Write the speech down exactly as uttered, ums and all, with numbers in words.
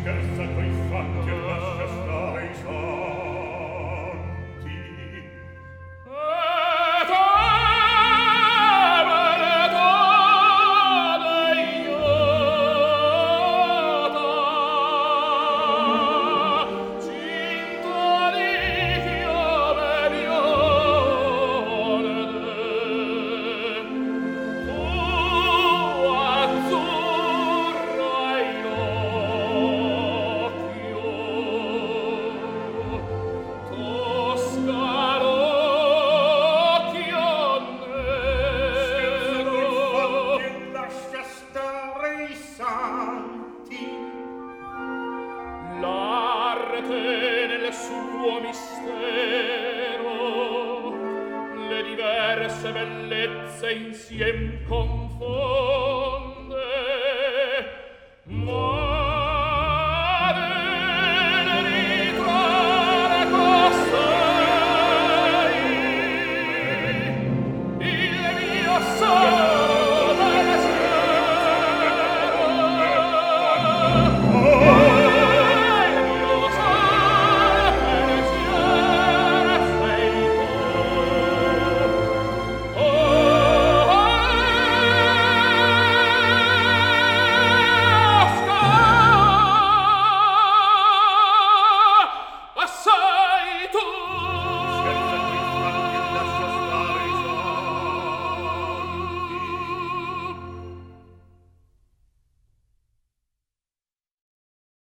scherza coi fatti e lascia stare i santi. Et ebet adeiota, cinta di chiomerione tu azzurro ai l'occhio, toscano occhio Scherza coi fatti nero. e lascia stare i santi. L'arte nel suo mistero, le diverse bellezze insiem confonde.